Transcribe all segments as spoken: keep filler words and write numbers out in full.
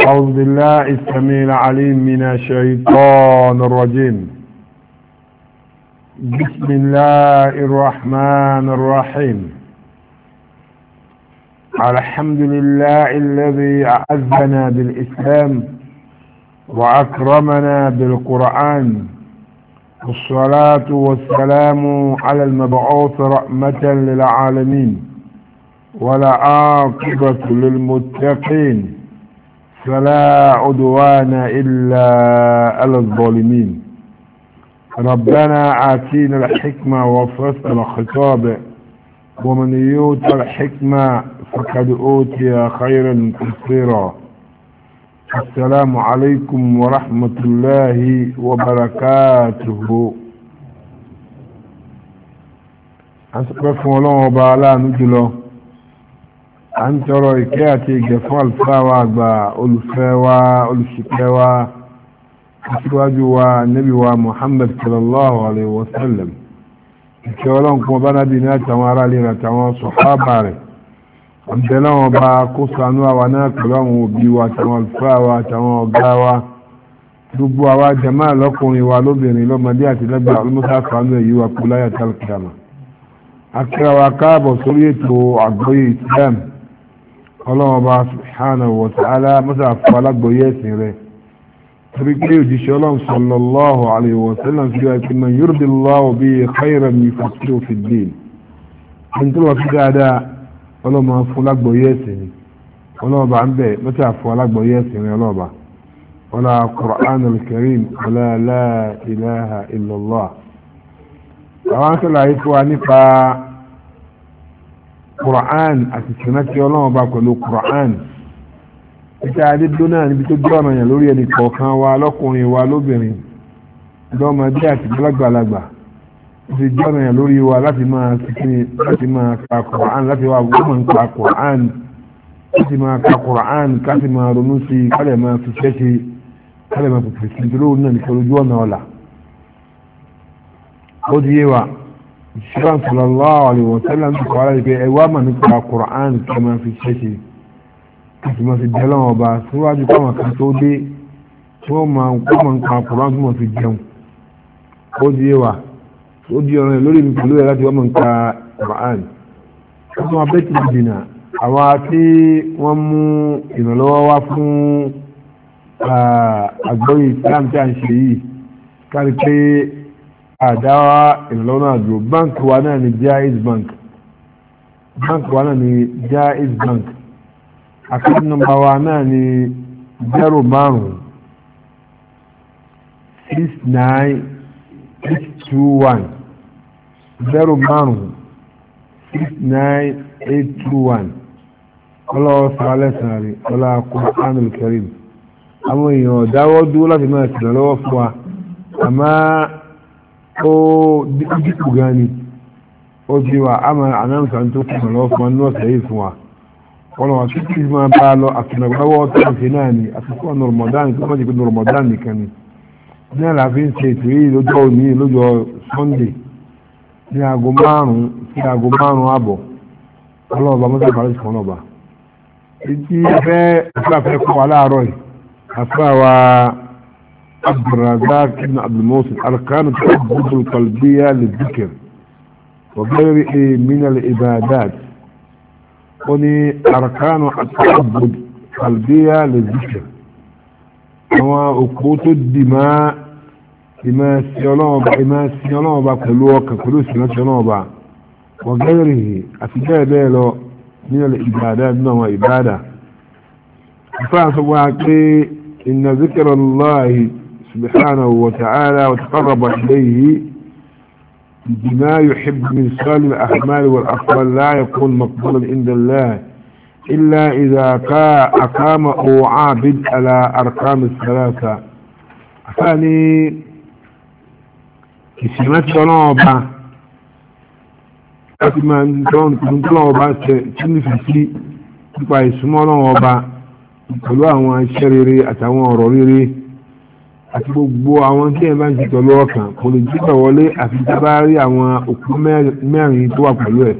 أعوذ بالله السميع العليم من الشيطان الرجيم. بسم الله الرحمن الرحيم. الحمد لله الذي أعزنا بالإسلام وأكرمنا بالقرآن، والصلاة والسلام على المبعوث رحمة للعالمين ولا عاقبة للمتقين، فلا عدوان إلا على الظالمين. ربنا آتينا الحكمة وفصل الخطاب، ومن يؤت الحكمة فقد أوتي خيرا كثيرا. السلام عليكم ورحمة الله وبركاته. أسقف الله وبعلا نجله a ń tọrọ ìkẹ́ àti ìgẹ̀ fún àlùfáà wa àgbà, olùfẹ́ wa, olùṣìpẹ̀ wa, aṣíwájú wa, nábì wa Muhammad sallallahu alaihi wasallam. ìkẹ́ ọlọ́run kún ọba nábì ní àtàwọn ará ilé àtàwọn sọ̀hábà rẹ̀. àbẹ̀lẹ̀ wọn bá kó ṣàánú àwa náà pẹ̀lú àwọn òbí wa àtàwọn àlùfáà wa àtàwọn ọ̀gá wa, gbogbo àwa jàmáà lọ́kùnrin wa lóbìnrin lọ́mọdé àti lágbà olùmọ́sáfàánú èyí wa kú láyà tálkìyàmà. akẹ́rọ wa káàbọ̀ sórí ètò àgbọ́yé Islam. Allah subhanahu wa ta'ala masa fala gboyesin rẹ̀ torí pé òjíṣẹ́ Ọlọ́run sallallahu alaihi wa sallam fi wá pé man yuridillahu bihi khayran yufaqihu fi ddin. ẹni tó wà fi dáadáa ọlọ́mọ fún lágbóyèsìn ni ọlọ́ọ̀bà ń bẹ̀ masa fún alágbóyèsìn rẹ̀ ọlọ́ọ̀bà wala Qur'anul Karim wala la ilaha illallah. àwọn akẹ́lẹ̀ ayé fún wa nípa Qur'an àti sinati Ọlọ́run bá pẹ̀lú Qur'an. ìta adédọ́nà níbi tó jẹ́ ọ̀nà yẹn lórí ẹni kọ̀ọ̀kan wa lọ́kùnrin wa lóbìnrin lọ́mọdé àti lágbàlagbà. ó ti jẹ́ ọ̀nà yẹn lórí wa láti máa sikini láti máa ka Qur'an, láti wá wọ́n máa ka Qur'an, láti máa ka Qur'an káti máa ronú sí i kálẹ̀ máa fi ṣẹ́ sí i kálẹ̀ máa fi pèsè nítorí náà nìkan lójú ọ̀nà ọ̀la. ó di yé wa Ṣíran sallallahu alaihi wa sallam ti kọ́ aláìpé ẹwà mà nípa Qur'an kí ma fi ṣẹ́ṣe kí ma fi bẹ̀rẹ̀ wọn ọba síwájú káwọn kan tó dé tí wọ́n ma ń kọ́ ma ń pa Qur'an tí wọ́n fi jẹun. ó di ẹwà ó di ọ̀rọ̀ lórí mi pẹ̀lú ẹ̀ láti wọ́n ma ń ka Qur'an. ó tún abẹ́ ti dìnnà àwa tí wọ́n mú ìrànlọ́wọ́ wá fún àgbọ́yé Islam tí a ń ṣe yìí kárí pé àdáwà ìrànlọ́wọ́ àdúró. báńkì wa náà ni Jaiz Bank, báńkì wa náà ni Jaiz Bank. àkáǹtì nọ́mbà wa náà ni zero márùn six nine eight two one zero márùn six nine eight two one. ọlọ́wọ́ sàálẹ̀ sàárè ọlá Qur'anul Karim. àwọn èèyàn dáwọ́ dúró láti máa ṣèrànlọ́wọ́ fún wa, àmọ́ ó dípò gan ni ó ti wà á máa ànáǹsà tó fún ọ̀lọ́ fún ọ̀nà ọ̀sẹ̀ yìí fún wa. wọ́n wà tí kí máa bá lọ àtìlẹ́gbẹ́wọ́ tó ń ṣe náà ni àtìkọ́ ọ̀nà Ramadan tó máa jẹ́ pé ní Ramadan nìkan ni. ní àlàáfíà ń ṣe ètò yìí lọ́jọ́ òní lọ́jọ́ Sunday ní aago márùn-ún sí aago márùn-ún àbọ̀ ọlọ́ọ̀bà mọ́tò parí fún ọlọ́ọ̀bà. ètí fẹ́ ìfúlàfẹ́ kọ́ wa láàárọ̀ yìí àfúrà wa عبد الرزاق بن عبد الموسى أركان التعبد القلبية للذكر وغيره من العبادات. وني أركان التعبد القلبية للذكر هو أقوت الدماء لما سيولوبا لما سيولوبا كلوكا كلوس ما سيولوبا وغيره أفجاء بيلو من العبادات نوع عبادة. فأصبح إن ذكر الله سبحانه وتعالى وتقرب إليه بما يحب من صالح الأعمال والأقوال لا يكون مقبولا عند الله إلا إذا أقامه عابد على أركان الثلاثة. ثاني كسمات جنوبة كما نقول جنوبة تنفسي تبقى اسمه جنوبة pẹ̀lú àwọn aṣẹ́rere àtàwọn ọ̀rọ̀ rere àti gbogbo àwọn tí ẹ bá ń ṣe pẹ̀lú ọkàn kò lè jígbà wọlé àfi tí a bá rí àwọn òkú mẹ́rin tó wà pẹ̀lú ẹ̀.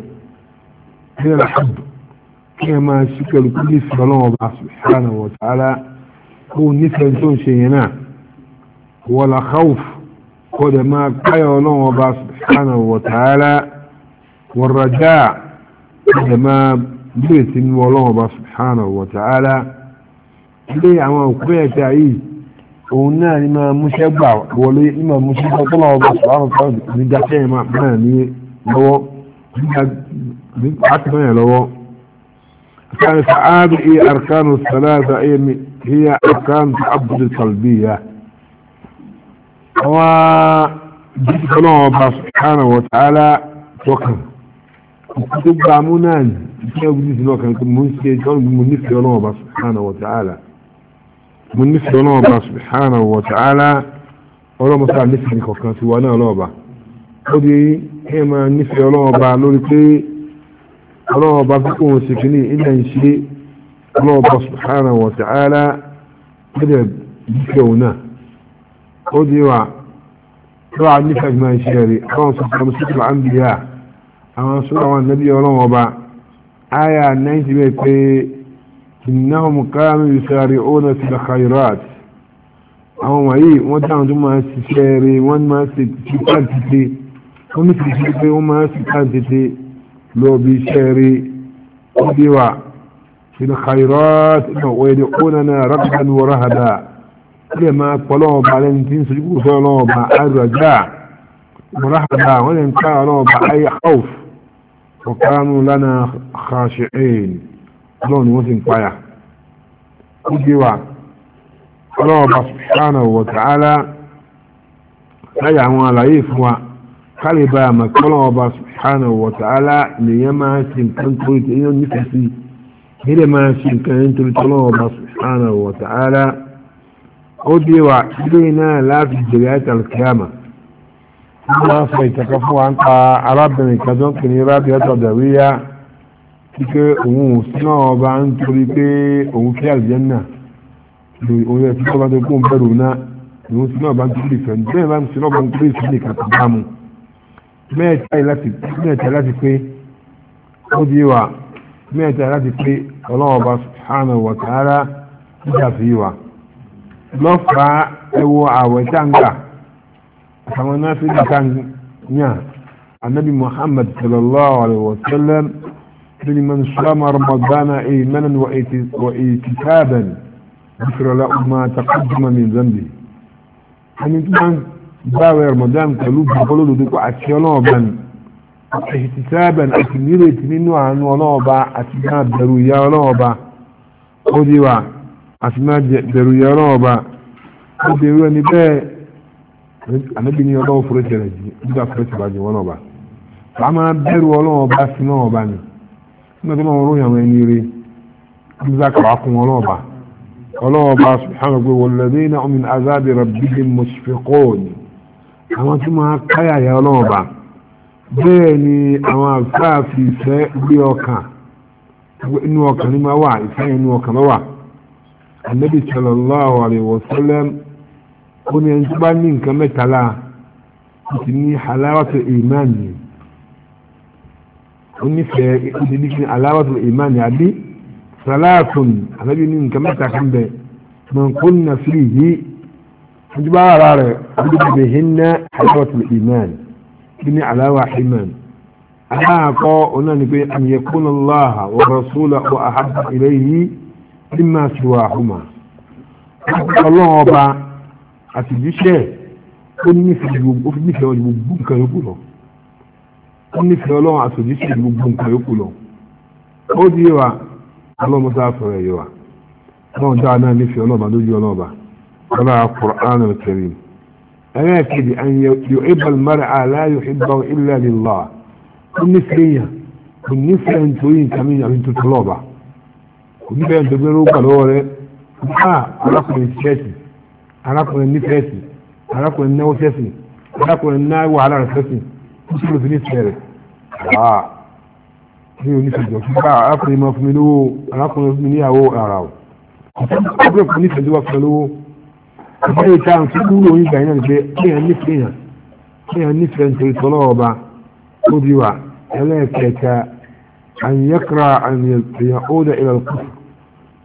ní ọ̀làkàbù kí ẹ máa ṣí pẹ̀lú kí ní ìfẹ́ ọlọ́wọ́ bá subhanahu wa ta'ala هو نفسه شيئا ولا خوف قد ما قال الله سبحانه وتعالى والرجاء قد ما بيت الله سبحانه وتعالى ليه عما قوية تعيي قلنا لما مشبع ولي لما مشبع طلع الله سبحانه وتعالى بدأتين ما ماني لو حتى ما لو كان هذه أركان الثلاثة هي أركان تعبد القلبية وجدت الله سبحانه وتعالى توكل وكتب عمونان يجب من نفس الله سبحانه وتعالى من نفس الله سبحانه وتعالى ولا مسألة نفسي كوكانتي وانا الله ودي هما نفس الله لوري الله بكون سكني إلا شيء الله سبحانه وتعالى كده بكونا ودي وا طبعا نفع ما يشاري الله سبحانه وتعالى الأنبياء أما سورة النبي الله آية نينتي إنهم كانوا يسارعون في الخيرات أو أي وانتم ثم سيري وان ما سيكانتي ومثل سيكي وما سيكانتي لو بيشاري وديوا في الخيرات ويدعوننا رغبا ورهبا لما قالوا بعدين تنسجوا صلوا الرجاء ورهبا ولن قالوا بأي خوف وكانوا لنا خاشعين لون وزن قايا وديوا الله سبحانه وتعالى سيعمل عليه كالبا ما الله سبحانه وتعالى ليما سنكن تريد إنه نفسي هذا ما سنكن تريد الله سبحانه وتعالى وديوا إلينا لا في جريات القيامة الله سيتكفوا عن عربنا كذون كني رابية داوية كي òun sínú ọba ń torí pé òun fẹ́ àlùjánnà òun yẹ kí ọba tó kún bẹ̀rù náà òun sínú ọba ń torí ìfẹ́ bẹ́ẹ̀ bá ń sínú ọba ń torí ìfẹ́ nìkan tó bá mu mẹ́ẹ̀ta láti pé ó di wa mẹ́ẹ̀ta láti pé ọlọ́ọba subhanahu wa ta'ala nígbà fi wa lọ́fà ẹwọ àwẹ̀ táǹgà àtàwọn náà fi dìkan yàn annabi muhammad sallallahu alaihi wa sallam لمن صام رمضان ايمانا واحتسابا غفر له ما تقدم من ذنبه يعني طبعا باوي رمضان قالوا بيقولوا له عشيانوبا احتسابا اكملت منه عن ونوبا اسماء درويا ونوبا وديوا اسماء درويا ونوبا وديوا نبي انا بني الله فرج رجي بدا فرج باجي ونوبا فما بيرو ونوبا سنوبا nígbàtí wọ́n ròyìn àwọn ẹni rí nígbàkàrà fún ọlọ́ọ̀bá ọlọ́ọ̀bá subhanahu wa walladhina min azabi rabbihim mushfiqun àwọn tí máa káyàyà ọlọ́ọ̀bá bẹ́ẹ̀ ni àwọn àfáàfi ìfẹ́ gbé ọkàn inú ọkàn ní máa wà ìfẹ́ inú ọkàn lọ́wà annabi sallallahu alaihi wasallam ó ní ẹni tí bá ní nǹkan mẹ́tàlá ti ní halawatu imani onífẹ̀ẹ́ ìdílé aláwọ̀tò ìmáni àbí salatun àbẹ́bí ní nǹkan mẹ́ta kan bẹ̀ man kunna fihi ojúbá ara rẹ̀ ojúbá bẹ̀ hinna aláwọ̀tò ìmáni kí ní aláwọ̀ ìmáni aláàkọ́ ọ̀nà ni pé an yakuna Allaha wa rasulahu ahabba ilayhi mimma siwahuma ọlọ́run ọba àti jíṣẹ́ ó nífẹ̀ẹ́ gbogbo nǹkan yókù lọ ó nífẹ̀ẹ́ ọlọ́run àtòjíṣẹ́ gbogbo nǹkan yókù lọ ó di wa ọlọ́mọta fẹ̀rẹ̀ yẹ wa ọlọ́run dáa náà nífẹ̀ẹ́ ọlọ́ba lójú ọlọ́ba ọlá Qur'an al-Karim ẹ̀rẹ́ kejì an yuhibba al-mar'a la yuhibbu illa lillah ó nífẹ̀ẹ́ yàn kò nífẹ̀ẹ́ nítorí nǹkan mi àbí tuntun lọ́ba kò nífẹ̀ẹ́ nítorí lọ́ba lọ́wọ́ rẹ̀ á arákùnrin sẹ́ẹ̀sì arákùnrin nífẹ̀ẹ́sì arákùnrin náwó sẹ́ẹ̀sì arákùnrin náà wàhálà rẹ̀ sẹ́ẹ̀sì kúrò fi ní sẹ́rẹ̀ àà ní oníṣẹ́jọ́ fún bá arákùnrin máa fún mi lówó arákùnrin fún mi níyàwó ara ọ̀ ọ̀pọ̀ fún níṣẹ́jọ́ wá fún lówó ọ̀pọ̀ ìta àti kúrò oyin gbà yín pé kéèyàn nífẹ̀ẹ́ yàn kéèyàn nífẹ̀ẹ́ nítorí tọ́lọ́ ọba ó di wà ẹlẹ́ẹ̀kẹta àyẹ̀kra àyẹ̀kra ó dẹ̀ ilẹ̀ kù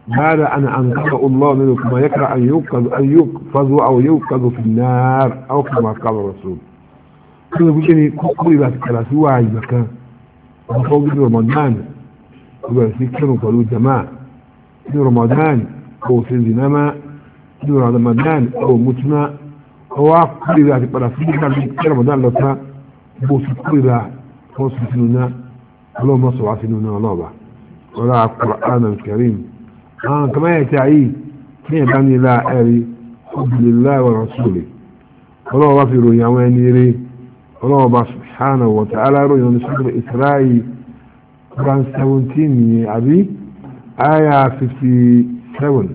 بعد أن أنقذ الله منه كما يكره أن يوقظ أن يقفز أو يوقظ في النار أو كما قال الرسول كل بجني كل لا تكلا سوى مكان وفوق رمضان وبسكروا قالوا جماعة في رمضان أو في الزنامة في رمضان أو متنا أو كل لا تكلا في رمضان لتا بوس كل لا فوس سنونا اللهم صل على سيدنا الله ولا القرآن الكريم آه كما يتعي كيف بني لا أري حب لله ورسوله ولو غفروا يواني ري ولو سبحانه وتعالى رؤيا نسبة الإسرائي قرآن سبعتاشر أبي آية خمسة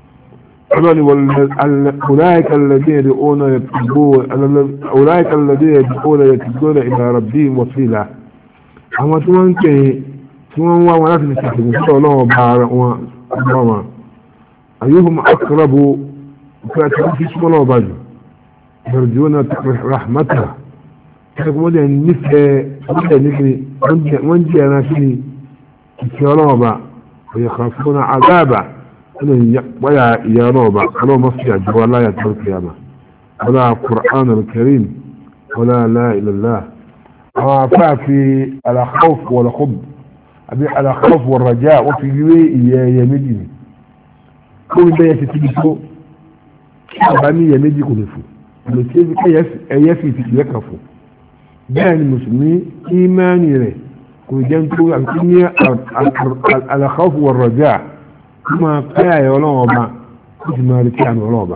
وخمسين أولئك الذين يدعون يتقون أولئك الذين يدعون يتقون إلى ربهم وسيلة أما تمام كي تمام ولا تستخدم الله بار أماما أيهم أقرب فأتوا في اسم الله باجو يرجون رحمته كيقول لي النفع نفع منجي أنا فيه كيولوبا ويخافون عذابا ويا يالوبا قالوا مصيع جوالا يتبع القيامة ولا القرآن الكريم ولا لا إله إلا الله وفا في الخوف والخب أبي على خوف والرجاء وفي جوي يمدني كل ده يتتبسو أبامي يمدي كنفو المسيح كي يفي في يكفو بان المسلمين إيماني له كل جنتو أمكنية على خوف والرجاء كما قيا يولوبا كنت مالكيان ولوبا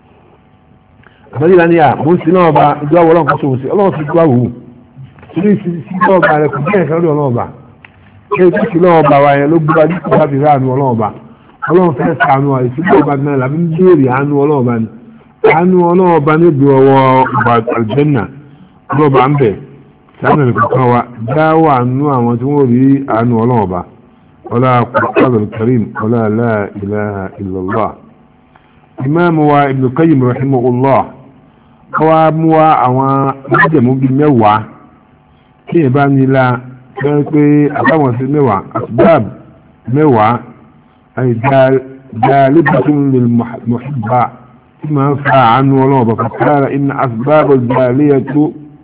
أبدي لأن يا مسلموبا إدوا ولون قصوصي الله سيقواه سيقواه سيقواه على كل جنة كانوا ولوبا kéèké sí lọ́wọ́ bá wa yẹn ló gbúra ní kókó àti ráàánú ọlọ́ọ̀ba ọlọ́run fẹ́ sànú wa ìsìnkú ọba náà làbí ń béèrè àánú ọlọ́ọ̀ba ni àánú ọlọ́ọ̀ba níbi ọwọ́ ọba àlùjẹ́nà ọlọ́ọ̀ba ń bẹ̀ sànú nìkan wa jáwọ́ àánú àwọn tí wọ́n rí àánú ọlọ́ọ̀ba ọlá Qur'anul Karim ọlá la ilaha illallah ìmáàmù wa Ibn Qayyim rahimahullah kọ́wá mú wa àwọn májèmú bíi mẹ́wàá kí ẹ bá nílá kẹ́ pé àbáwọn sí mẹ́wàá asbab mẹ́wàá ay jalibatun lil muhibba tí máa ń fa àánú ọlọ́ọ̀bà fàkàrà inna asbab al-jaliyatu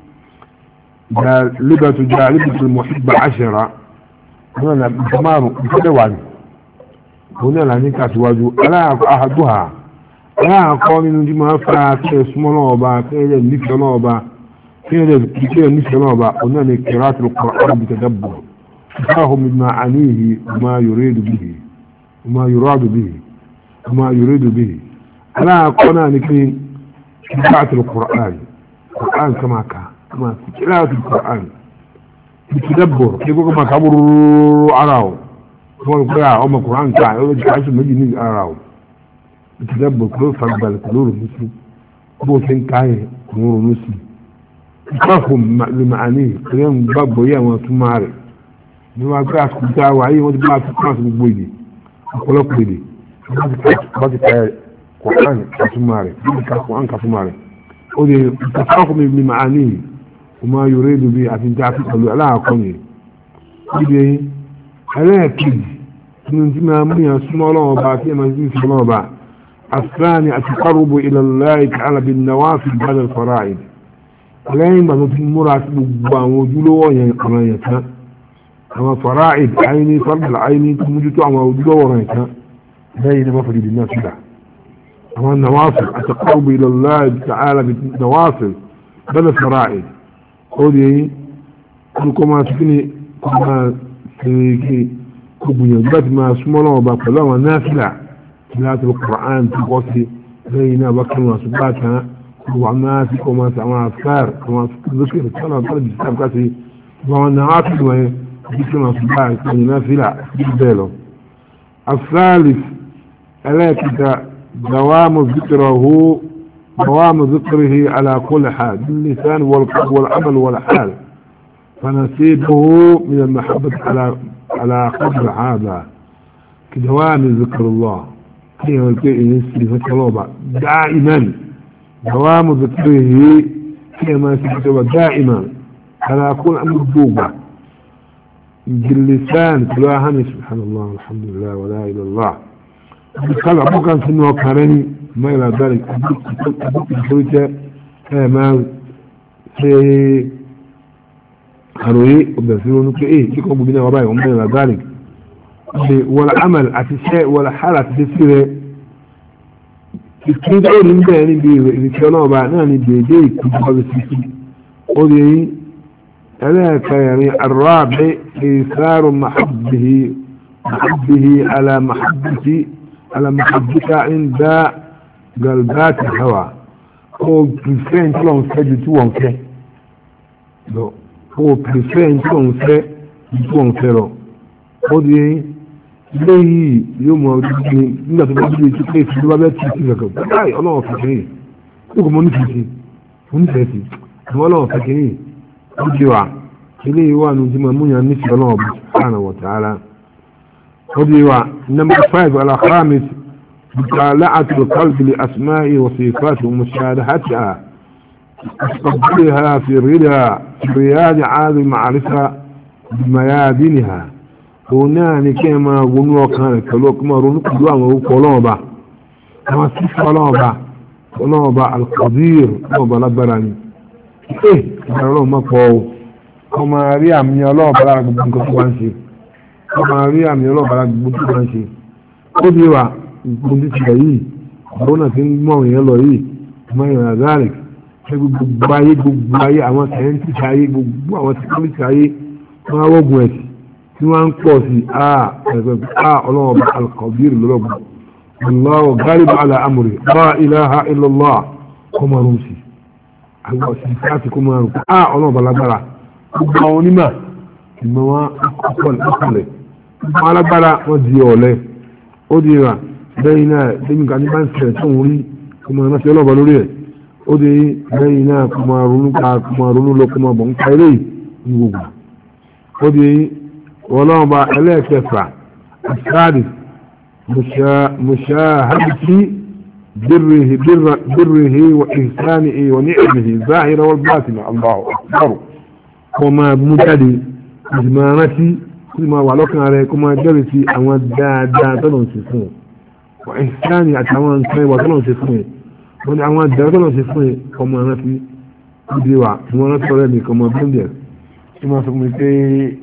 jalibatu jalibatu al-muhibba ashara wọn na ìtàmàrù ìtàdẹ̀wà ní òun náà ní kàtíwájú aláàkọ́ àhàdùhà aláàkọ́ nínú tí máa ń fa kẹ́ súnmọ́ ọlọ́ọ̀bà kẹ́ nífẹ̀ẹ́ ọlọ́ọ̀bà كيف كيف نسمع بقى قلنا قراءة القرآن بتدبر فهم من معانيه وما يريد به وما يراد به وما يريد به ألا قلنا نكين قراءة القرآن القرآن كما كان كما قراءة القرآن بتدبر يقول كما كبر أراه هو القراءة أما القرآن كان يقول لك عايز مجي نيجي أراه بتدبر كل فرق بالكلور المسلم أبو سنكاي نور المسلم فهم لمعانيه كلام باب ويا وتماري بما قاعد كنت واعي وتبع تقاس بويدي خلق بيدي بس القرآن كتماري بيدك القرآن كتماري ودي تفهم لمعانيه وما يريد به عشان تعرف قالوا لا قومي بدي على كده من ما من يسمع الله بعد ما يسمع الله بعد الثاني التقرب إلى الله تعالى بالنوافل بعد الفرائض lẹ́yìn gbàgbọ́ tí múra sí gbogbo àwọn ojúlówó yẹn ọ̀rọ̀ yẹn tán àwọn fara'id àìní fardal àìní tó mójútó àwọn ojúlówó ọ̀rọ̀ yẹn tán lẹ́yìn náà fàdí náà sílá àwọn nawafil at-taqarrub ila Allah ta'ala bi nawafil bada fara'id ó di yẹn kó máa tún ní kó máa kéèké kó gbìyànjú láti máa súnmọ́ náà ọba pẹ̀lú àwọn náfìlà tilawatul Qur'an tó kọ́ sí lẹ́yìn náà bá kánú àṣùgbà tán وعما في كما سمع أفكار كما ذكر كما طلب الكتاب كاسي وأنا عاطل وذكر صباح كان نافلة بالبالو الثالث ألاك دوام ذكره دوام ذكره على كل حال باللسان والقلب والعمل والحال فنسيبه من المحبة على على قدر هذا كدوام ذكر الله كيف يسري فتلوبة دائما دوام ذكره كما سيكتب دائما على كل أمر دوبة باللسان كلاهن سبحان الله والحمد لله ولا إله إلا الله قال أبوك كان سنه وكارني ما إلى ذلك أبوك الحويتة ما في هروي وبسيروا نقول إيه لكم بنا وراي وما إلى ذلك ولا عمل أتشاء ولا حالة تسيره الكيد أول من بيني بيه كانوا بعناني بيدي كتبه بسيسي قولي ألاك يعني الرابع إيثار محبه محبه على محبتي على محبتك عند قلبات الهوى هو بريفين تلون سجد توان كي هو بريفين تلون سجد توان كي قولي léyìí yóò mọ ọdún ní nígbà tó bá dúró tí pé ìfúnni bá bẹ́ẹ̀ tì sí kankan báyìí ọlọ́wọ́ fẹ̀kẹ́rì ó kò mọ nífẹ̀ẹ́ sí mo nífẹ̀ẹ́ sí àmọ́ ọlọ́wọ́ fẹ̀kẹ́rì ó di wa eléyìí wà ní ojúmọ̀ múyàn nífẹ̀ẹ́ ọlọ́wọ́ bí subhanahu wa ta'ala ó di wa number five al-khamis مطالعة القلب لأسماء وصفات ومشاهدتها استقبلها في الرضا في رياض عاد المعرفة بميادينها هنا كما غنوا كان كلو كما رونو كلو كلو با كما كلو با كلو با القدير كلو با لبراني ايه كلو ما فو كما ريام ني الله بلا غبن كو بانشي كما ريام ني الله بلا غبن كو بانشي ودي وا غبن دي تاي بونا تين مو ين لو يي ما ين ذلك gbogbo ayé gbogbo ayé àwọn scientist ayé gbogbo àwọn scientist ayé wọn wọ́gùn ẹ̀sì tí wọ́n ń pọ̀ sí àà ẹ̀gbẹ̀ àà ọlọ́ọ̀bá alkọ̀bírí lọ́gbọ̀n Allahu ghalib ala amri la ilaha illallah kọmarun sí àwọn òsìsí láti kọmarun àà ọlọ́ọ̀bá lágbára gbogbo àwọn onímọ̀ ìmọ̀ wọn ọkọ̀lẹ̀ gbogbo alágbára wọ́n di ọ̀lẹ́ ó di ra lẹ́yìn náà lẹ́yìn kan ní bá ń sẹ̀ tó ń rí kọmarun sí ọlọ́ọ̀bá lórí ẹ̀ ó di lẹ́yìn náà kọmarun ká kọmarun lọ kọmarbọ̀ ń ka ilé yìí gbogbo ó di ولوما إليك يفع الثالث مشاهدة بره, بره, بره وإحسانه ونعمه الظاهرة والباطنة الله أكبر وما متدي إزمانتي كما ولكنا عليكم جلسي أما دادا تنصفون وإحساني أتعوان كي وتنصفون وأن أما دادا تنصفون وما نفي بديوا وما نفي كما بندر كما سميتي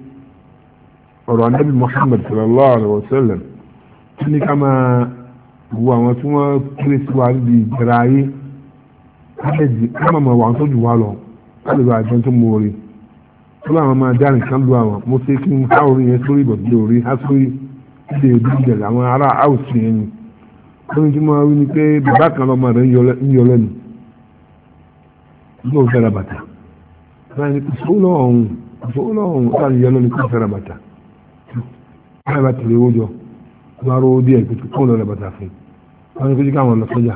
ọ̀rọ̀ anábì Muhammad sallallahu alaihi wasallam tí ní ká máa wo àwọn tí wọ́n kéré sí wa níbi ìjẹra ayé káàdì ká máa wà tó jù wá lọ káàdì bá àjọ tó mú orí tó láwọn máa dá nìkan lu àwọn mo ṣe kí n ká orí yẹn sórí ìbọ̀dé orí há sórí ìdè ìdí ìjẹ̀lẹ̀ àwọn ará áùsì yẹn ni ó ní tí wọ́n wí ni pé bàbá kan lọ́mọ rẹ̀ ń yọ lẹ́nu ní òun fẹ́ra bàtà báyìí ni kò sówó lọ́wọ́ ọ̀hún kò sówó lọ́wọ́ ọ̀hún ó sáré yọ lẹ́nu kó fẹ́ra bàtà ẹ bá tẹ̀lé owó jọ wọ́n rọ́ díẹ̀ kó kó lọ lẹ́bàtà fún wọn ní kó jí káwọn lọ sọ́jà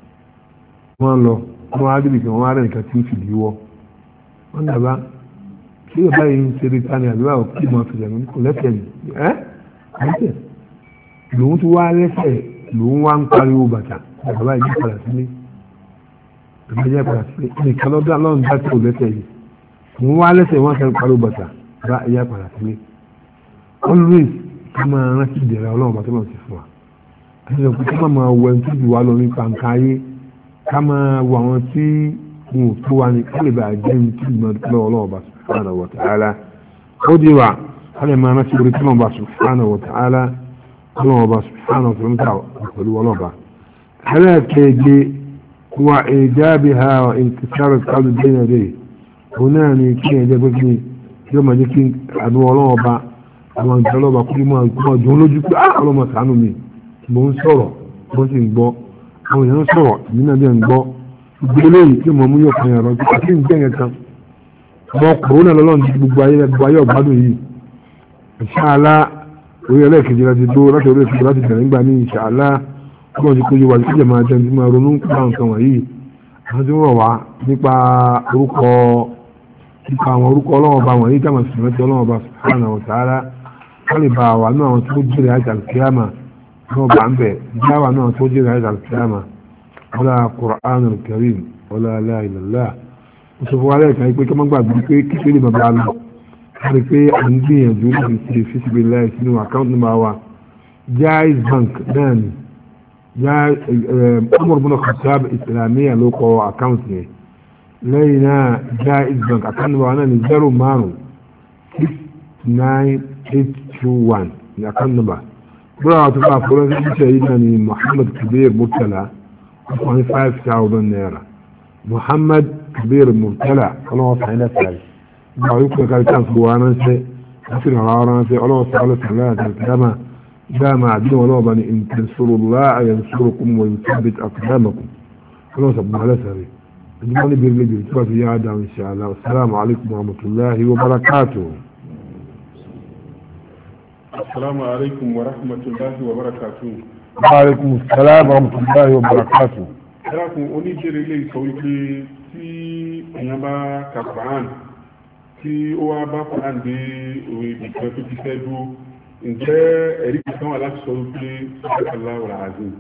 wọ́n lọ wọ́n á dìbì kan wọ́n á rẹ̀ nìkan tí ń fìdí wọ́ wọ́n dàbá kí ló báyìí ń ṣeré tani àdúrà ò kí máa fìdí àmì kò lẹ́sẹ̀ ni ẹ́ lẹ́sẹ̀ lòun ti wá lẹ́sẹ̀ lòun wá ń pariwo bàtà bàbá yìí padà sílé bàbá yìí padà sílé nìkan lọ́dọ̀ lọ́run dá tó lẹ́sẹ̀ yìí lòun wá lẹ́sẹ̀ wọ́n kẹ́ pariwo bàtà bàbá yìí padà sílé always ká máa rántí ìdẹ̀rẹ̀ ọlọ́run bá tó máa ti fún wa àti ìjọba ká máa wọ ẹni tó jù wá lọ nípa nǹkan ayé ká máa wọ àwọn tí wọn ò tó wa ní ká lè bá jẹ́ ní tí ìgbìmọ̀ lọ́wọ́ ọlọ́run bá subhanahu wa ta'ala ó di wa ká lè máa rántí orí tí wọ́n bá subhanahu wa ta'ala ọlọ́run bá subhanahu wa ta'ala pẹ̀lú ọlọ́run bá. ẹlẹ́ẹ̀kẹ́gbẹ́ wa ijabiha wa intisar al-qalbi bayna yadayhi òun náà ni kí ẹ̀jẹ̀ gbé kí yóò máa jẹ́ kí àdúrà ọlọ́run bá àwọn ìjọlọ́ba kúrò máa gbọ́ jọ lójú pé ah ọlọ́mọ ṣàánú mi mo ń sọ̀rọ̀ mo sì ń gbọ́ àwọn èèyàn ń sọ̀rọ̀ èmi náà bí ẹ̀ ń gbọ́ ìgbélé yìí tí mo mú yóò kan yàrá tí àti ń gbẹ̀yẹ̀ kan ọmọ kòrónà lọ́lọ́run ti gbogbo ayé gbogbo ayé ọ̀gbádùn yìí ìṣàlá orí ẹlẹ́ẹ̀kejì láti dó láti orí ẹ̀kejì láti bẹ̀rẹ̀ nígbà ní ìṣàlá ọlọ́run ti kójú wa sí ìjẹ̀ máa jẹun tí máa ronú nípa nǹkan wọ̀nyí àwọn tí wọ́n wà nípa orúkọ nípa àwọn orúkọ ọlọ́run ọba wọ̀nyí káwọn sì rántí ọlọ́run ọba subhanahu wa ta'ala wọ́n lè bá wa náà àwọn tó jẹ́rẹ̀ àìsàn alkiyama náà bá ń bẹ̀ já wa náà tó jẹ́rẹ̀ àìsàn alkiyama wọ́lá Qur'an al-Karim wọ́lá la ilaha illallah ó sọ fún wa lẹ́ẹ̀kan pé kí wọ́n gbàgbé pé kíkẹ́ lè bàbá lọ wọ́n pé à ń gbìyànjú láti ṣe fisibilẹ̀ sínú àkáǹtì nọ́mbà wa Jaiz Bank náà ni جاء عمر بن الخطاب إسلامية لوكو أكاونتي لينا جائز بنك أكان وانا نزارو مانو six nine eight two one أكان نبا برا تبقى فلان سيدنا محمد كبير مرتلى five thousand نيرا محمد كبير مرتلى الله صحيح سعي بعيوك كان كان فوانا سي أسر عرانا سي الله تعالى تعالى الكلامة جامع دين ولو بني إن تنصروا الله ينصركم ويثبت أقدامكم الله سبحانه على سري الجمال بالليل تبقى يا آدم إن شاء الله والسلام عليكم ورحمة الله وبركاته. السلام عليكم ورحمة الله وبركاته. وعليكم السلام ورحمة الله وبركاته. ẹ̀rọ̀kùn oníjẹ́rẹ̀ ilé ìsọ wípé tí èèyàn bá ka Quran tí ó wá bá Quran dé òwe ìgbìkan tó ti fẹ́ dúró ǹjẹ́ ẹ̀rí kan wà láti sọ wípé Allahu al-Azim.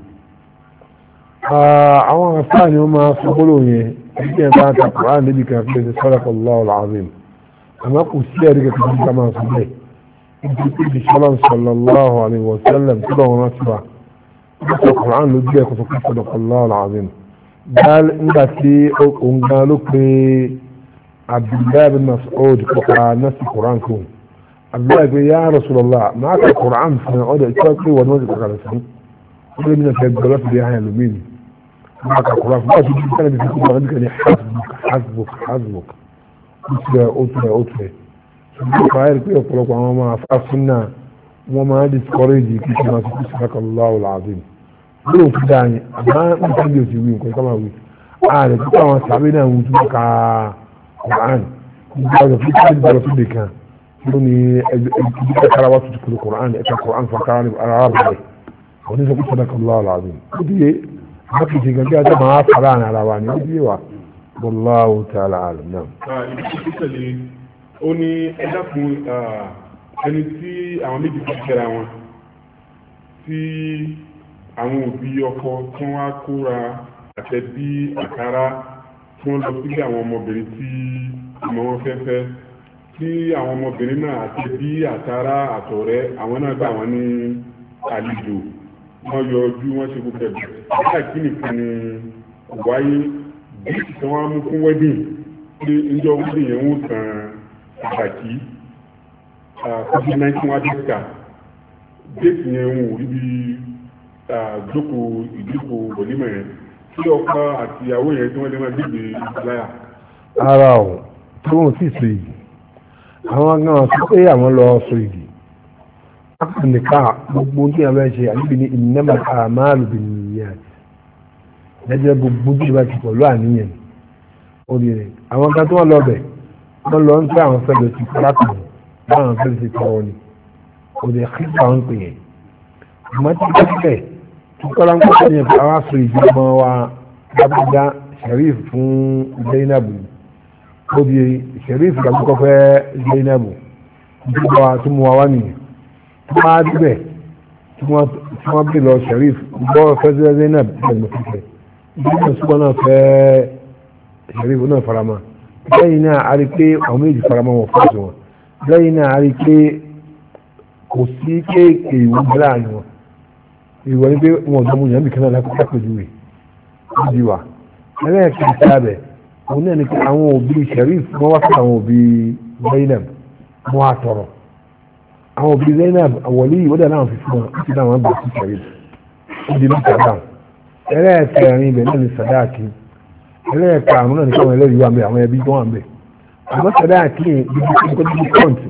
àwọn afáà ni wọ́n máa sọ gbólóhùn yẹn ẹgbẹ́ ẹ̀ bá ka Quran níbi kan fi ṣe Allahu al-Azim àmọ́ kò sí ẹ̀rí kan tó ká máa sọ bẹ́ẹ̀ nítorí pé ìṣọ́lá sallallahu alaihi wa sallam tó bá wọn rántí wa nípa Quran ló jẹ́ ẹ̀kọ́ tó kí Allahu al-Azim. قال نبتي ونقال لك عبد الله بن مسعود قرأ نفس القرآن كون عبد الله يقول يا رسول الله معك القرآن فنعود اتوقي ونوزق على سنة قال من الجلات اللي هي لمين معك القرآن ما تجي سنة بفكرة عندك يعني حسبك حسبك حسبك أتلى أتلى أتلى سبحانك عارف يقول لك وما أفعصنا وما هذه سكوريجي كيف ما تسبحك الله العظيم gbọ́dọ̀ fi dáa yẹn àmọ́ nípa bí o ti wí nǹkan kọ́má wí ààrẹ tó kọ́ àwọn sàbẹ̀ náà wù tó ka Quran nígbà tó fi káàdì bọ̀rọ̀ tó lè kàn ló ní ẹbí kára wá tuntun kúrò Quran ẹ̀ka Quran fún akára ní ara rẹ̀ àwọn oníṣẹ́ kó sọ́dọ̀ kan lọ́wọ́ làbí ó di yé àwọn kìí ṣe gàdí àti máa fara àná ara wa ni ó di yé wa wallahu ta'ala alam náà. ìdí tó tẹ̀lé ó ní ẹ̀dá fún ẹni tí àwọn méjì fi kẹ́ra wọn tí àwọn òbí ọkọ tí wọ́n á kóra àtẹ̀bí àkàrà tí wọ́n lọ sílé àwọn ọmọbìnrin tí ọmọ wọn fẹ́ fẹ́ tí àwọn ọmọbìnrin náà àtẹ̀bí àkàrà àtọ̀rẹ́ àwọn náà gbà wọ́n ní àlejò wọ́n yọ ojú wọ́n ṣe gbogbo ẹ̀bùn àti àkíní kan ní wáyé bí tí wọ́n á mú fún wedding pé níjọ́ wedding yẹn wọ́n san pàtàkì covid nineteen wá dé ká déètì yẹn wọ́n ò rí bí jókòó ìdíkò onímọ̀ yẹn tí ọkọ àti ìyàwó yẹn tí wọ́n lè máa dìgbè láyà. ara ò tí wọ́n sì so yìí àwọn gan sọ pé àwọn lọ so yìí nìka gbogbo tí a bá ṣe àyíbi ní innamal a'malu binniyat lẹ́jọ́ gbogbo tí a bá ti pọ̀lú àníyàn ó di rẹ̀ àwọn kan tí wọ́n lọ bẹ̀ wọ́n lọ ń tẹ́ àwọn fẹ́ lọ sí parákùnrin báwọn fẹ́ lọ sí tọrọ ni ó di kíkà ń pè yẹn àmọ́ tí wọ́n bẹ̀ tukọ́lá ń kọ́kọ́ yẹn àwọn aṣọ ìjọba wa dábàdá Sharif fún Zainabu ó di Sharif làbúkọ́ fẹ́ Zainabu ìjọba wa tó mú wa wá nìyẹn tó máa débẹ̀ tí wọ́n bí lọ Sharif gbọ́ fẹ́ Zainabu bẹ́ẹ̀ ló fi fẹ́ ìjọba ìṣúgbọ́n náà fẹ́ Sharif náà farama lẹ́yìn náà a rí pé àwọn méjì farama wọn fọ́ọ̀sì wọn lẹ́yìn náà a rí pé kò sí kéèké ìwọ̀n bẹ́ẹ̀ láàrin wọn ìwọ ni pé wọn ọ̀dọ́ mu yàn mí kan náà lápẹ̀jù rẹ̀ ó di wa ẹlẹ́ẹ̀kejì sábẹ̀ òun náà ni pé àwọn òbí Sharif wọ́n wá sí àwọn òbí Zainab wọ́n á tọrọ àwọn òbí Zainab àwọ̀lé yìí wọ́n dà náà fi fún wọn ó ti dá wọn bá sí Sharif ó di mẹ́ta dáhùn ẹlẹ́ẹ̀kẹrin ibẹ̀ náà ni sàdáàkì ẹlẹ́ẹ̀karùn náà ni káwọn ẹlẹ́rìí wà ń bẹ àwọn ẹbí tó wà ń bẹ àmọ́ sàdáàkì yẹn bí bí kò ní kọ́ǹtì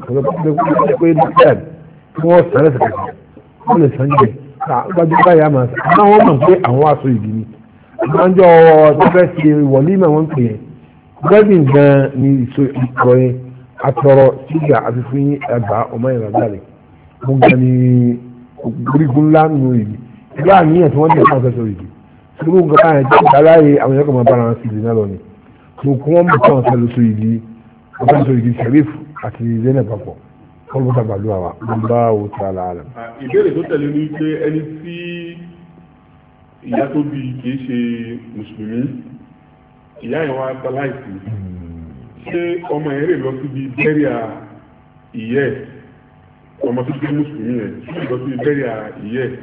kò lè pé gbájú báyà máa sọ àwọn wọn mọ̀ pé àwọn aṣọ ìdí ni àjọ tó fẹ́ ṣe wọ̀lí mà wọ́n pè é wedding gan ni ìṣó ìkọ̀rọ̀ yẹn atọrọ sígà àti fún ẹgbà ọmọ ìrìn àgbàlẹ̀ mo gan ni orígun ńlá nínú ìdí ìgbà àníyàn tí wọ́n dẹ̀ fún ọ̀fẹ́sọ ìdí ṣùgbọ́n nǹkan báyẹn jẹ́ ìdáláyé àwọn ẹ̀kọ́ máa bára wọn sí ìdí náà lọ ni mo kún wọn mọ̀ tí wọ́n fẹ́ lọ sọ ìdí ọ̀fẹ́sọ ìdí Sharif àti Zainab papọ̀ wọ́n bó tàbí àlúwà wa wọ́n bá wò tí a láàrín. ìbéèrè tó tẹ̀lé ní pé ẹni tí ìyá tó bí kìí ṣe mùsùlùmí ìyá yẹn wá sáláìsì ṣé ọmọ yẹn lè lọ síbi bẹ́ríà ìyẹ́ ọmọ tó jẹ́ mùsùlùmí yẹn ṣé lè lọ síbi bẹ́ríà ìyẹ́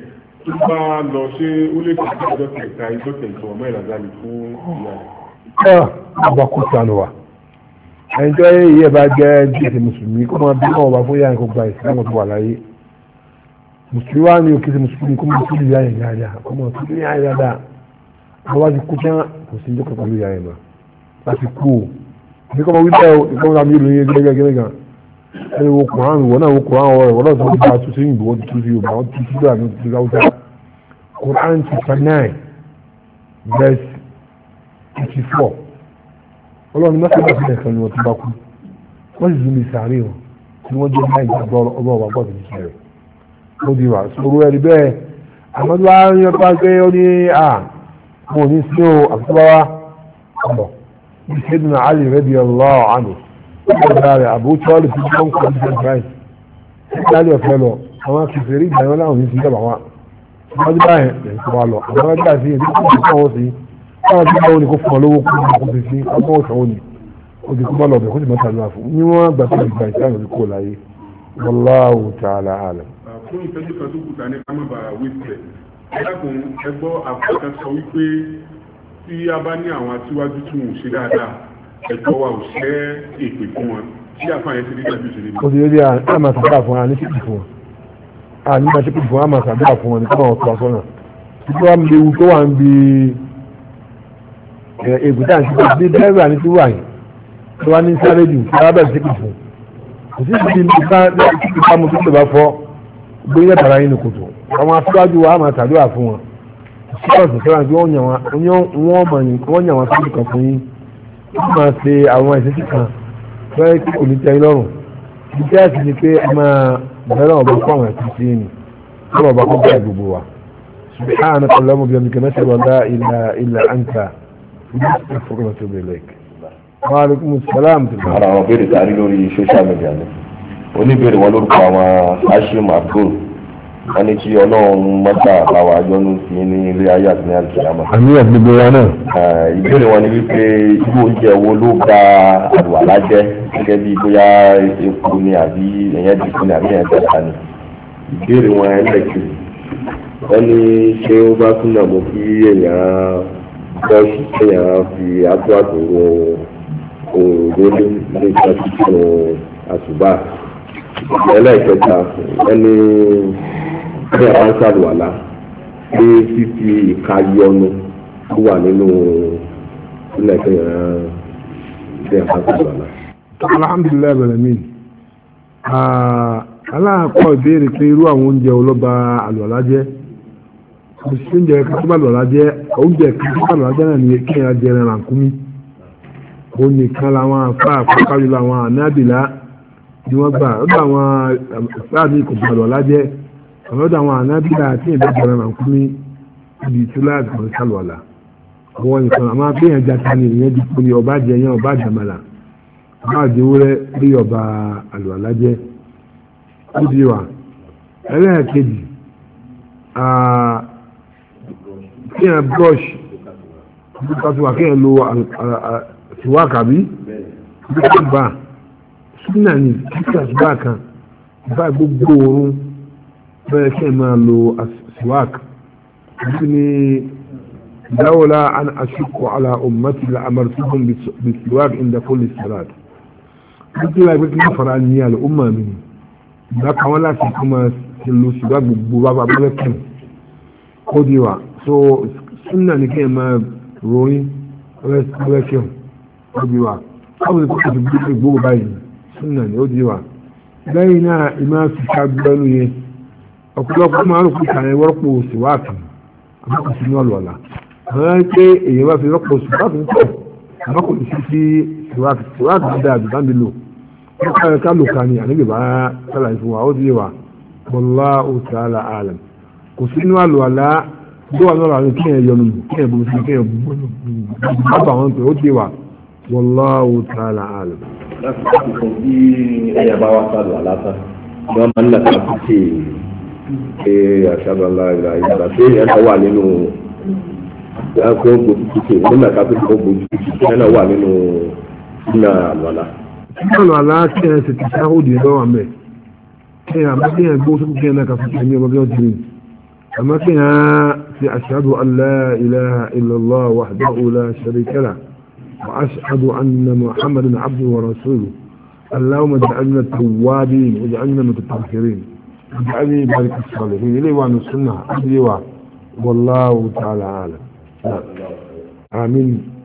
tó bá lọ ṣé ó lè fi ìjọ kẹta ìjọ kẹta ọmọ ìlàjálì fún ìyá rẹ̀. ẹ ọba kò sànù wa ẹni tó yẹ ìyẹ́ bá jẹ́ jíjẹ mùsùlùmí kó máa bí wọn ọba fún yára kó gba ìsìlámù tó wà láyé mùsùlùmí wa ni òkè mùsùlùmí kó máa tún ìyá yẹn yára kó máa tún ìyá yẹn dáadáa àwọn bá ti kú tán kò sí ìjọkọ̀ pẹ̀lú ìyá yẹn mọ́ láti kú o ní kọ́ máa wí bẹ́ẹ̀ o ìkọ́ máa mi lò yẹn gẹ́gẹ́ gan ẹni wo kùrán wọn náà wo kùrán wọn wọn náà tó ń bá tún sí ìbò wọn ti tún sí yorùbá wọn ti tún sí àmì tún sí haúsá kùrán chapter nine verse eighty four ọlọ́run ní mẹ́sàn-án láti ẹ̀kan ni wọ́n ti bá kú wọ́n sì zumi sàárè wọn tí wọ́n jẹ́ náà ìgbàgbọ́ ọba ọba gbọ́dọ̀ ní sẹ́rẹ̀ ó di wà sọ̀rọ̀ ẹ̀rí bẹ́ẹ̀ àmọ́tí wàá ń yọ tó bá gbé ó ní à mo ní sí o àtúbáwá ọ̀bọ̀ bí sẹ́dùnà alì rẹ́dí ọlọ́ọ̀ àná ọ̀dà rẹ̀ àbó tọ́lù fi jọ́ ń kọ́ ní sẹ́dùnà láti ọ̀fẹ́ lọ àwọn kìfèrè ìgbà yẹn láwọn ní sí ìjọba wa wọ́n ti báyẹn lẹ́yìn tó wá lọ àwọn ẹgbẹ́ àti ìdí tó ti kọ́ wọn sí káwọn tí wọ́n ní kó fún ọ lówó kó kó fi sí ọgbọ́n ọ̀sán òní ó ti kú bá lọ bẹ̀ kó sì máa tàbí àfọ ní wọ́n gbà tó ìgbà ìsáyẹn lórí kó láyé wallahu ta'ala alam. fún ìtọ́jú kan tó kùtà ní kámẹ́bà wíṣẹ̀ ẹ̀dàkùn ẹgbọ́ àfọ́kàn sọ wípé tí a bá ní àwọn aṣíwájú tí wọn ò ṣe dáadáa ẹ̀tọ́ wa ò ṣẹ́ èpè fún wọn tí àfààyàn ti rí dájú ṣe níbi. ó ti rí àmà sàdúrà fún wa ní sípì fún wọn àní máa sípì fún wa àmà sàdúrà fún wọn ní kọ́nà ọ̀tọ̀ àsọ́nà títí wàá léwu tó wà ń bi ègùtà àti bí dẹ́rẹ́bà ní tí wà yìí tó wá ní sáré jù tí wàá bẹ̀rẹ̀ sípì fún kò sí ibi ìka mo tó lè bá fọ́ gbóyè tàrà yín ní kòtò àwọn aṣáájú wa àmà sàdúrà fún wọn síkọ̀sì sọ́ra tí wọ́n yàn wọn síbi kan fún yín wọ́n máa ṣe àwọn ìṣesí kan fẹ́ẹ́ tí kò ní tẹ́ lọ́rùn ìjẹ́ àti ni pé ẹ máa bẹ̀rẹ̀ ọ̀bọ fún àwọn ẹ̀sìn sí ni kí ọba kó bẹ́ẹ̀ gbogbo wa subhanaka allahumma wa bihamdika nashhadu an la ilaha illa anta nastaghfiruka wa natubu ilayk. wa alaykum salaam. ara àwọn béèrè tá a rí lórí social media ni oníbèrè wọn lórúkọ àwọn Hashim Abdul wọn ní kí ọlọ́run mọ́tà àbáwá yọ́nú sí ní ilé ayé àti ní àlùkìyámà. àmì àgbègbè wa náà. ìbéèrè wọn ni wípé irú oúnjẹ wo ló gba àlùwàlá jẹ́ gẹ́gẹ́ bí bóyá epo ni àbí ẹ̀yẹ́ dìkú ni àbí ẹ̀yẹ́ dẹ́ta ni. ìbéèrè wọn ẹlẹ́kì wọ́n ní ṣé ó bá túnà mọ́ kí èèyàn bọ́ọ̀ṣì kéèyàn fi àtò àtòrò òòrùn lé nípa títún àṣùbà. ẹlẹ́kẹta ẹni bí a bá ń ṣàlùwàlá pé fífi ìka yọnu tó wà nínú ilẹ̀ kẹyàn bí a bá ń ṣàlùwàlá. alhamdulilayi balamin aláàkọ́ ìbéèrè pé irú àwọn oúnjẹ olóba àlùwàlá jẹ́ oúnjẹ kátó àlùwàlá jẹ́ oúnjẹ kátó àlùwàlá jẹ́ náà ní kéèyàn jẹ ẹran àkúmí òun nìkan làwọn afá àpapàlù làwọn ànábìlá ni wọ́n gbà ọ̀dọ̀ àwọn sáàmì kò bá àlùwàlá jẹ́ ọ̀dọ̀ àwọn ànábìlá àti ìdájọ́ ẹran àkúmí ibi ìtura àgbọ̀n sálùwàlá àwọn nìkan àmọ́ akéèyàn jata ni ìyẹn ti kú ni ọba jẹ yẹn ọba àjàmàlà ọba àjẹwúrẹ́ rí ọba àlùwàlá jẹ́ ó di wa ẹlẹ́ẹ̀kejì kéèyàn brush kátó kéèyàn lo tiwákàbí bí bá súnà ní kíkà síbá kan bá gbogbo oorun bẹ́ẹ̀ kéèyàn máa lo tiwák àti ní dáwọ́lá an aṣíkò ala ummati la amartuhum bi tiwák inda kulli salat nítorí wáyé pé kí wọ́n fara ní àlọ́ ọmọ mi ìgbà kan wọn láti kó máa ṣe lo ṣùgbọ́n gbogbo bá bá lẹ́kìn ó di wa so súnà ní kéèyàn máa ròyìn lẹ́kìn ó di wa báwo ni kò tó gbé gbogbo báyìí súnà ní ó di wa lẹ́yìn náà ìmọ̀ fìkà gbẹ́nu yẹn ọ̀pọ̀lọpọ̀ máa ń rò pé kàyẹn wọ́pọ̀ síwáàkì àmọ́ kò sí ní ọ̀lọ́lá àwọn ẹni pé èèyàn bá fi rọ́pò síwáàkì pọ̀ àmọ́ kò sí sí síwáàkì síwáàkì ti dáa dùbá mi lò wọ́n káyọ̀ ká lò ká ní àníbì bá sálà ìfún wa ó di wa wallahu ta'ala alam kò sí ní àlùwàlá tó wà lọ́rọ̀ àwọn kéèyàn yọnu kéèyàn bó sí kéèyàn bó bá wọn pé ó di wa wallahu ta'ala alam. láti láti fún bí ẹ̀yà bá wá sálù àlásà ni wọ́n máa ń nàka pípé ṣe àṣàbàlá ìlà ìgbà tí ẹ̀yà náà wà nínú ẹ̀kọ́ gbòógì pípé wọ́n nàka pípé gbòógì pípé ẹ̀yà náà wà nínú ìnà àlùwàlá. ìgbàlù àlá kéèyàn ti ti sáhùdì lọ́wọ́ àmẹ́ kéèyàn bá kéèyàn gbó sókè kéèyàn náà kà fún kéèyàn ọmọ bí wọ́n ti rìn أما فيها في أشهد أن لا إله إلا الله وحده لا شريك له وأشهد أن محمدا عبده ورسوله اللهم اجعلنا التوابين واجعلنا متطهرين واجعلني بارك الصالحين إليه وعن السنة أدري والله تعالى أعلم آمين.